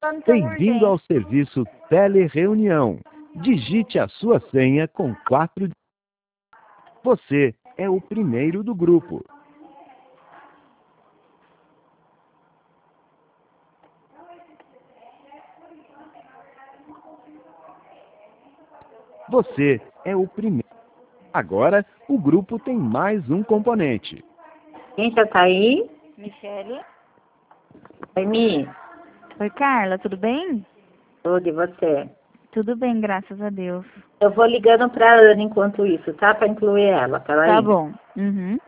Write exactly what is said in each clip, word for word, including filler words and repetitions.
Bem-vindo ao serviço Telereunião. Digite a sua senha com quatro. Você é o primeiro do grupo. Você é o primeiro. Agora, o grupo tem mais um componente. Quem já tá aí? Michele. Oi, Mi. Oi, Carla, tudo bem? Tudo, e você? Tudo bem, graças a Deus. Eu vou ligando pra Ana enquanto isso, tá? Pra incluir ela. Peraí. Tá bom. Uhum.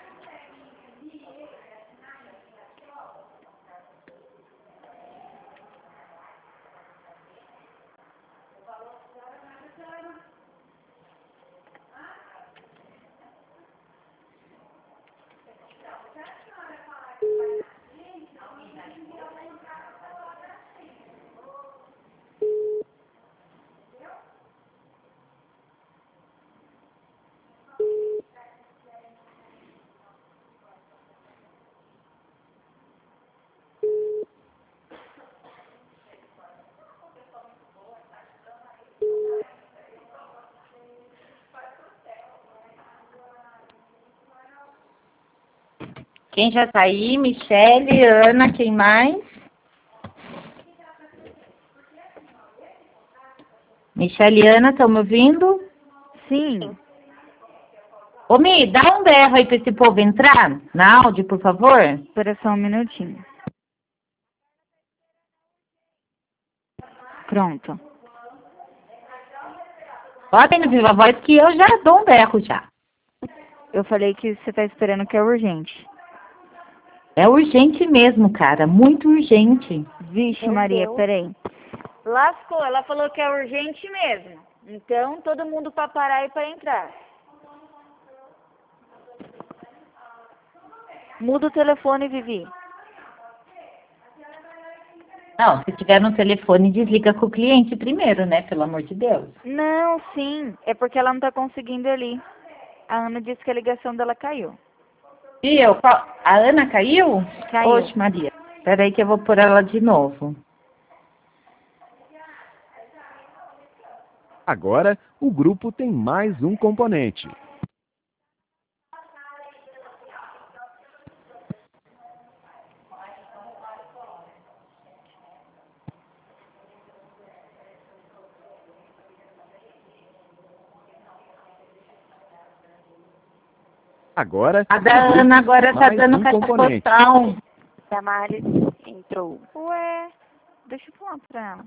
Quem já tá aí? Michele, Ana, quem mais? Michele e Ana, estão me ouvindo? Sim. Ô, Mi, dá um berro aí pra esse povo entrar na áudio, por favor. Espera só um minutinho. Pronto. Bota aí no Viva Voz que eu já dou um berro já. Eu falei que você tá esperando que é urgente. É urgente mesmo, cara. Muito urgente. Vixe, Meu Maria, Deus. peraí. Lascou, ela falou que é urgente mesmo. Então, todo mundo pra parar e pra entrar. Muda o telefone, Vivi. Não, se tiver no telefone, desliga com o cliente primeiro, né? Pelo amor de Deus. Não, sim. É porque ela não tá conseguindo ali. A Ana disse que a ligação dela caiu. E eu? qual- A Ana caiu? Caiu. Oxe, Maria. Peraí que eu vou pôr ela de novo. Agora, o grupo tem mais um componente. Agora, A o da grupo Ana agora tem tá mais dando um caixa componente. postal. Damares entrou. Ué, deixa eu falar pra ela.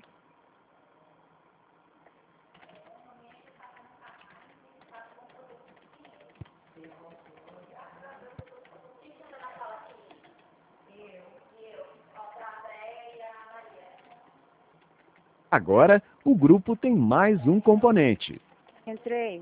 Agora, o grupo tem mais um componente. Entrei.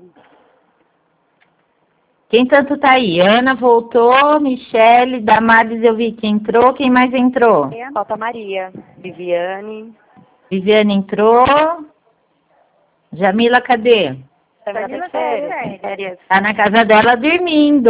Quem tanto tá aí? Ana voltou, Michele, Damares eu vi que entrou. Quem mais entrou? Falta Maria, Viviane. Viviane entrou. Jamila, cadê? Camila tá de férias. férias. Tá na casa dela dormindo.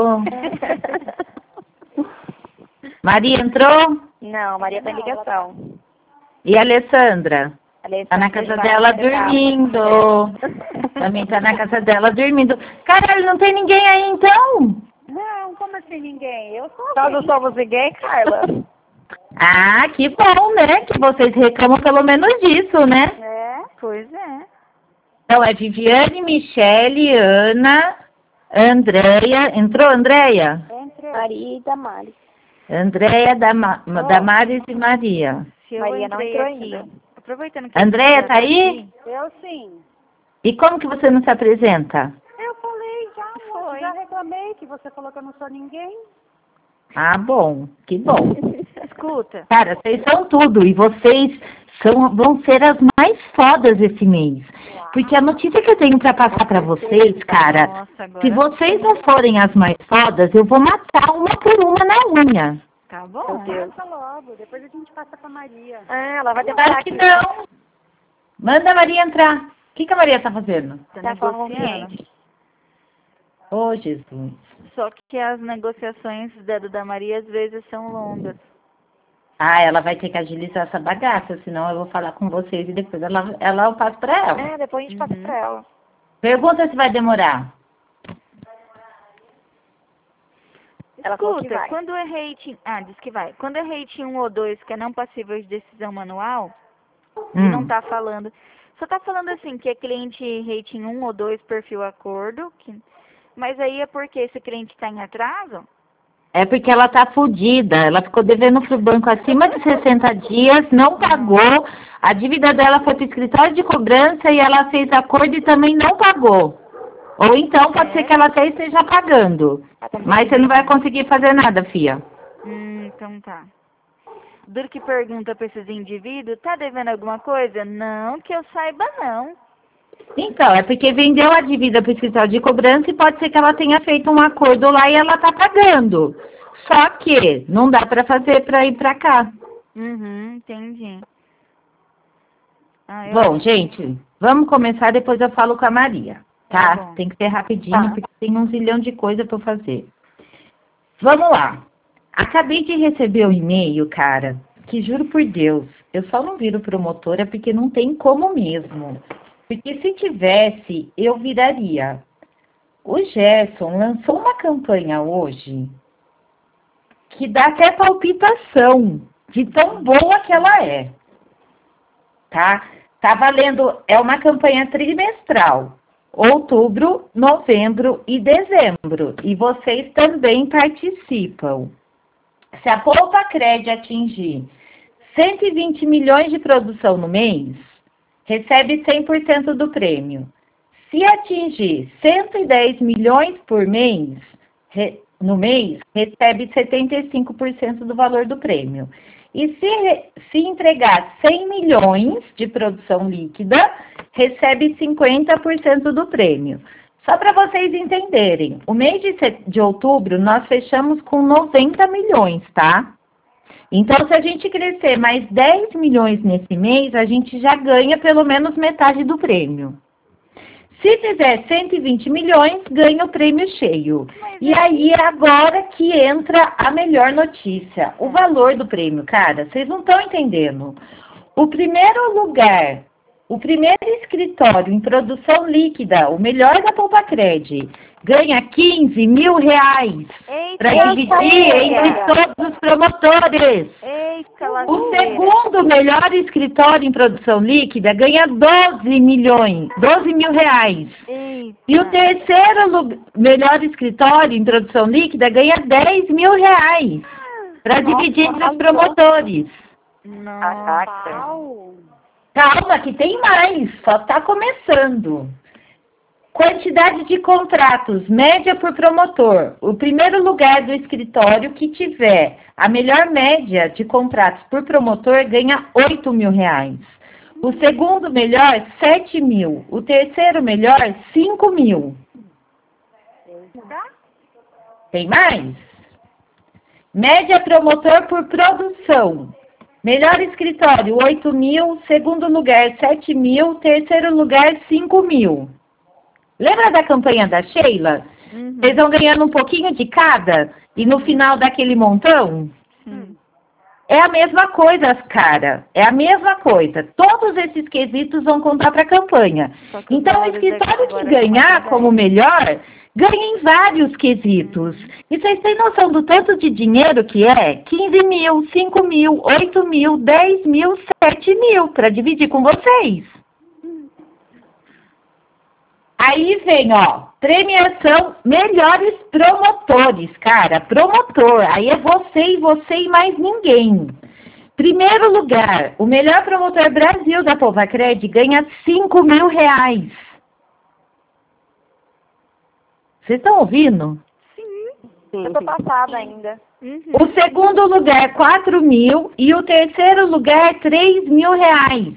Maria entrou? Não, Maria tá em ligação. E a Alessandra? Tá na casa dela dormindo. Também tá na casa dela dormindo. Caralho, não tem ninguém aí então? Não, como assim ninguém? Eu sou Nós não somos ninguém, Carla. Ah, que bom, né? Que vocês reclamam pelo menos disso, né? É? Pois é. Então é Viviane, Michele, Ana, Andréia. Entrou, Andréia? Entre Maria e Damares. Andréia, Dama, Oh. Damares e Maria. Se eu Maria não entrei entrou aqui, ainda. aproveitando que Andréia, você tá aí? aqui, Eu sim. E como que você não se apresenta? Eu falei já, Foi. já reclamei que você falou que eu não sou ninguém. Ah, bom, que bom. escuta. Cara, vocês são tudo e vocês são, vão ser as mais fodas esse mês. Porque a notícia que eu tenho pra passar pra vocês, cara, Nossa, agora se vocês não forem as mais fodas, eu vou matar uma por uma na unha. tá bom. Meu Deus. Passa logo, depois a gente passa pra Maria. Ah, ela vai demorar Claro que aqui. não. Manda a Maria entrar. O que, que a Maria tá fazendo? Tá, Tá falando com o negociando. cliente. Ô, Jesus. Só que as negociações da, da Maria às vezes são longas. Ah, ela vai ter que agilizar essa bagaça, senão eu vou falar com vocês e depois ela, ela eu passo pra ela. É, depois a gente Uhum. passa pra ela. Pergunta se vai demorar. Ela falou que Escuta, vai. quando é rating... Ah, diz que vai. Quando é rating um ou dois, que é não passível de decisão manual, e Hum. não tá falando... Só tá falando assim, que é cliente rating um ou dois, perfil acordo, que... mas aí é porque esse cliente tá em atraso? É porque ela tá fodida. Ela ficou devendo pro banco acima de sessenta dias, não pagou. A dívida dela foi pro escritório de cobrança e ela fez acordo e também não pagou. Ou então pode ser que ela até esteja pagando. Mas você não vai conseguir fazer nada, fia. Hum, então tá. Duro que pergunta pra esses indivíduos, tá devendo alguma coisa? Não, que eu saiba não. Então, é porque vendeu a dívida pro escritório de cobrança e pode ser que ela tenha feito um acordo lá e ela tá pagando. Só que não dá pra fazer pra ir pra cá. Uhum, entendi. Ah, eu... Bom, gente, vamos começar, depois eu falo com a Maria, tá? Tá bom. Tem que ser rapidinho, Tá. porque tem um zilhão de coisa pra eu fazer. Vamos lá. Acabei de receber um e-mail, cara, que juro por Deus, eu só não viro promotora porque não tem como mesmo. Porque se tivesse, eu viraria. O Gerson lançou uma campanha hoje que dá até palpitação de tão boa que ela é. Tá? Tá valendo, é uma campanha trimestral. Outubro, novembro e dezembro. E vocês também participam. Se a Poupa Cred atingir cento e vinte milhões de produção no mês, recebe cem por cento do prêmio. Se atingir cento e dez milhões por mês, re, no mês, recebe setenta e cinco por cento do valor do prêmio. E se, se entregar cem milhões de produção líquida, recebe cinquenta por cento do prêmio. Só para vocês entenderem, o mês de, de outubro nós fechamos com noventa milhões, tá? Então, se a gente crescer mais dez milhões nesse mês, a gente já ganha pelo menos metade do prêmio. Se fizer cento e vinte milhões, ganha o prêmio cheio. E aí é agora que entra a melhor notícia. O valor do prêmio, cara, vocês não estão entendendo. O primeiro lugar, o primeiro escritório em produção líquida, o melhor da Poupa Cred, ganha quinze mil reais para dividir entre todos os promotores. Eita, O segundo melhor escritório em produção líquida ganha doze milhões, doze mil reais. Eita. E o terceiro lu- melhor escritório em produção líquida ganha dez mil reais para dividir entre os promotores. Nossa. Calma, que tem mais, só está começando. Quantidade de contratos, média por promotor. O primeiro lugar do escritório que tiver a melhor média de contratos por promotor ganha oito mil reais. O segundo melhor, sete mil. O terceiro melhor, cinco mil. Tem mais? Média promotor por produção. Melhor escritório, oito mil. Segundo lugar, sete mil. Terceiro lugar, cinco mil. Lembra da campanha da Sheila? Uhum. Vocês vão ganhando um pouquinho de cada e no final daquele montão? Sim. É a mesma coisa, cara. É a mesma coisa. Todos esses quesitos vão contar para a campanha. Só que os Então, o valores escritório daqui que agora ganhar são como melhor, ganha em vários quesitos. E vocês têm noção do tanto de dinheiro que é? quinze mil, cinco mil, oito mil, dez mil, sete mil, para dividir com vocês. Aí vem, ó, premiação melhores promotores, cara, promotor. Aí é você e você e mais ninguém. Primeiro lugar, o melhor promotor Brasil da Poupa Cred ganha cinco mil reais. Vocês estão ouvindo? Eu tô passada ainda. Uhum. O segundo lugar, quatro mil. E o terceiro lugar, três mil reais.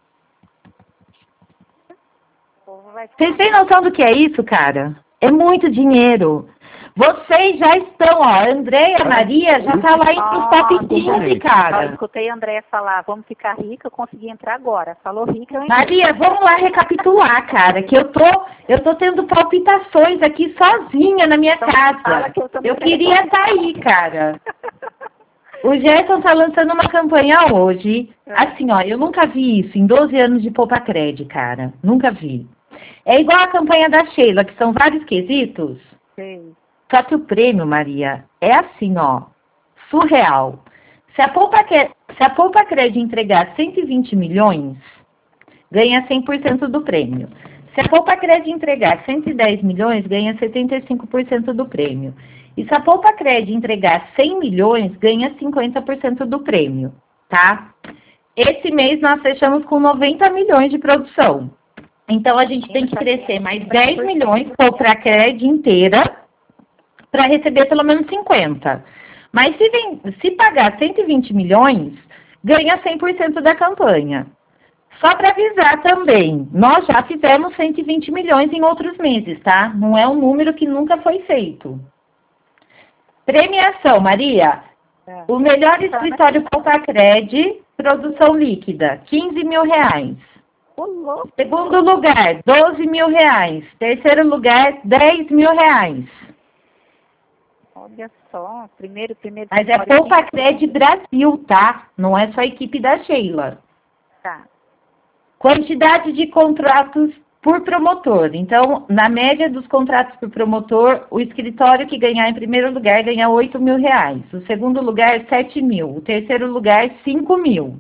Vocês têm noção do que é isso, cara? É muito dinheiro. Vocês já estão, ó, a Andréia, a Maria, já tá lá entre os top quinze, Eu cara. escutei a Andréia falar, vamos ficar rica, eu consegui entrar agora. Falou rica, eu entrei. Maria, vamos lá recapitular, cara, que eu tô, eu tô tendo palpitações aqui sozinha na minha Então, fala casa. que eu também Eu tenho queria estar aí, cara. O Gerson tá lançando uma campanha hoje. Assim, ó, eu nunca vi isso em doze anos de Poupacred, cara. Nunca vi. É igual a campanha da Sheila, que são vários quesitos. Sim. Só que o prêmio, Maria, é assim, ó, surreal. Se a Poupacred, se a Poupacred entregar cento e vinte milhões, ganha cem por cento do prêmio. Se a Poupacred entregar cento e dez milhões, ganha setenta e cinco por cento do prêmio. E se a Poupacred entregar cem milhões, ganha cinquenta por cento do prêmio, tá? Esse mês nós fechamos com noventa milhões de produção. Então, a gente tem que crescer mais dez milhões para a Cred inteira para receber pelo menos cinquenta. Mas se, vem, se pagar cento e vinte milhões, ganha cem por cento da campanha. Só para avisar também, nós já fizemos cento e vinte milhões em outros meses, tá? Não é um número que nunca foi feito. Premiação, Maria. O melhor escritório Poupacred, produção líquida, quinze mil reais. Segundo lugar, doze mil reais. Terceiro lugar, dez mil reais. Olha só, primeiro, primeiro... Mas é Poupacred Brasil, tá? Não é só a equipe da Sheila. Tá. Quantidade de contratos por promotor. Então, na média dos contratos por promotor, o escritório que ganhar em primeiro lugar ganha oito mil reais. O segundo lugar, sete mil. O terceiro lugar, cinco mil.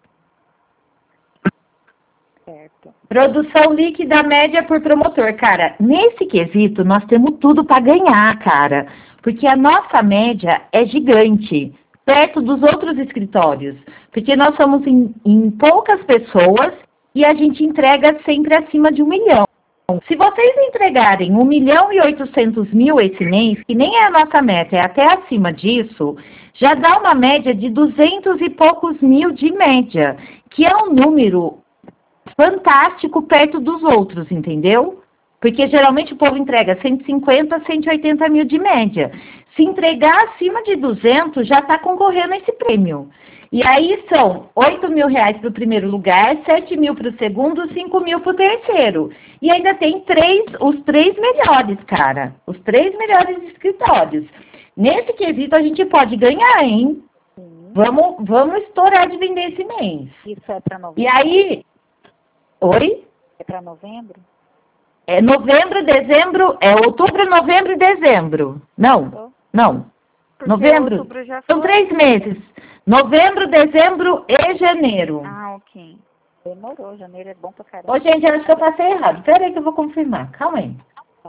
Certo. Produção líquida média por promotor. Cara, nesse quesito, nós temos tudo para ganhar, cara. Porque a nossa média é gigante, perto dos outros escritórios. Porque nós somos em, em poucas pessoas e a gente entrega sempre acima de um milhão. Se vocês entregarem um milhão e oitocentos mil esse mês, que nem é a nossa meta, é até acima disso, já dá uma média de duzentos e poucos mil de média, que é um número fantástico perto dos outros, entendeu? Porque geralmente o povo entrega cento e cinquenta, cento e oitenta mil de média. Se entregar acima de duzentos, já está concorrendo a esse prêmio. E aí são oito mil reais para o primeiro lugar, sete mil para o segundo, cinco mil para o terceiro. E ainda tem três, os três melhores, cara. Os três melhores escritórios. Nesse quesito a gente pode ganhar, hein? Sim. Vamos, vamos estourar de vender esse mês. Isso é para novembro? E aí... Oi? É para novembro? É novembro, dezembro, é outubro, novembro e dezembro. Não, não. Porque Novembro, outubro já são foi. três meses. Novembro, dezembro e janeiro. Ah, ok. Demorou, janeiro é bom pra caramba. Ô, gente, eu acho que eu passei errado. Pera aí que eu vou confirmar. Calma aí. Tá.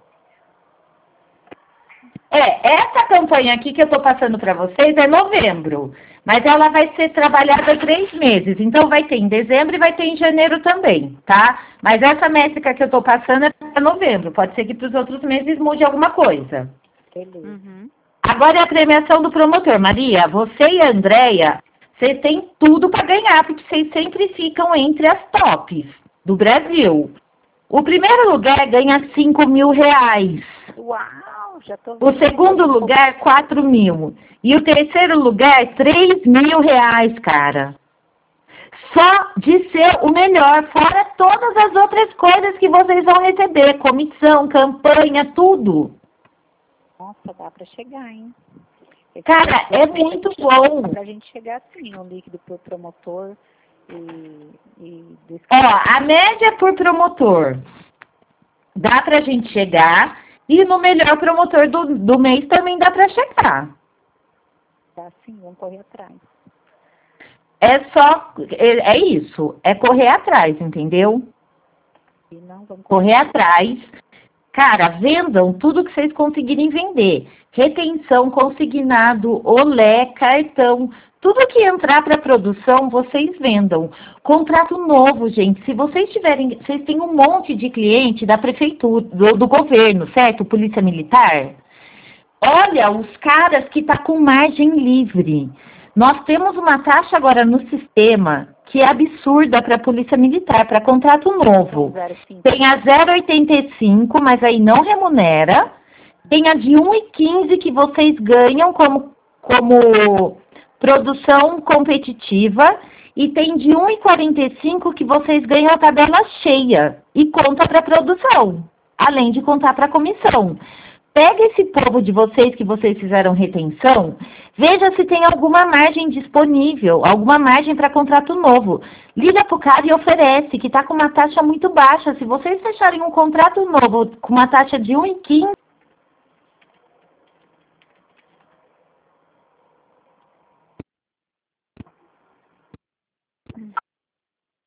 É, essa campanha aqui que eu tô passando para vocês é novembro. Mas ela vai ser trabalhada três meses. Então, vai ter em dezembro e vai ter em janeiro também, tá? Mas essa métrica que eu tô passando é para novembro. Pode ser que para os outros meses mude alguma coisa. Beleza. Uhum. Agora é a premiação do promotor. Maria, você e a Andréia, vocês têm tudo para ganhar, porque vocês sempre ficam entre as tops do Brasil. O primeiro lugar ganha cinco mil reais. Uau, já tô O segundo lugar, quatro mil. E o terceiro lugar, três mil reais, cara. Só de ser o melhor, fora todas as outras coisas que vocês vão receber. Comissão, campanha, tudo. Nossa, dá para chegar, hein? Esse Cara, é muito bom. Pra gente chegar assim, o líquido pro promotor e, e do Ó, a média por promotor. Dá pra gente chegar. E no melhor promotor do, do mês também dá pra chegar. Tá assim, vamos correr atrás. É só, é, é isso. É correr atrás, entendeu? E não vamos correr. Correr atrás. Cara, vendam tudo que vocês conseguirem vender. Retenção, consignado, olé, cartão. Tudo que entrar para produção, vocês vendam. Contrato novo, gente. Se vocês tiverem... Vocês têm um monte de cliente da prefeitura, do, do governo, certo? Polícia Militar. Olha, os caras que tá com margem livre. Nós temos uma taxa agora no sistema que é absurda para a Polícia Militar, para contrato novo. Tem a zero vírgula oitenta e cinco, mas aí não remunera. Tem a de um vírgula quinze que vocês ganham como, como produção competitiva. E tem de um vírgula quarenta e cinco que vocês ganham a tabela cheia e conta para produção, além de contar para comissão. Pega esse povo de vocês que vocês fizeram retenção, veja se tem alguma margem disponível, alguma margem para contrato novo. Liga para o cara e oferece, que está com uma taxa muito baixa. Se vocês fecharem um contrato novo com uma taxa de um vírgula quinze,